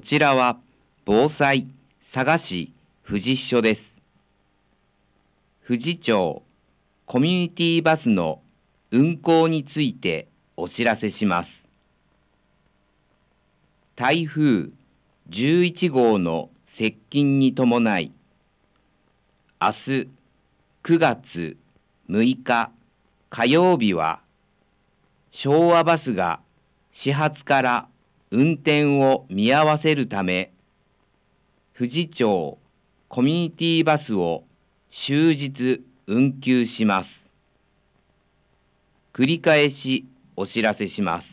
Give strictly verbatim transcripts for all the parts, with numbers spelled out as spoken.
こちらは防災佐賀市富士支所です。富士町コミュニティバスの運行についてお知らせします。台風じゅういちごうの接近に伴い、明日くがつむいか火曜日は昭和バスが始発から運転を見合わせるため、富士町コミュニティバスを終日運休します。繰り返しお知らせします。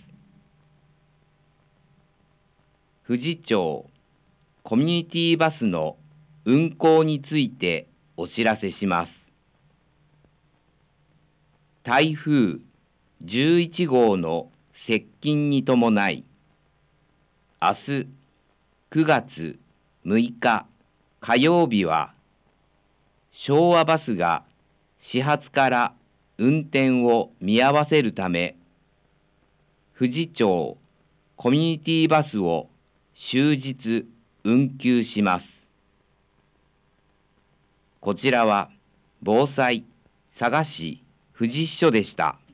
富士町コミュニティバスの運行についてお知らせします。台風じゅういちごうの接近に伴い、明日くがつむいか火曜日は昭和バスが始発から運転を見合わせるため、富士町コミュニティバスを終日運休します。こちらは防災佐賀市富士支所でした。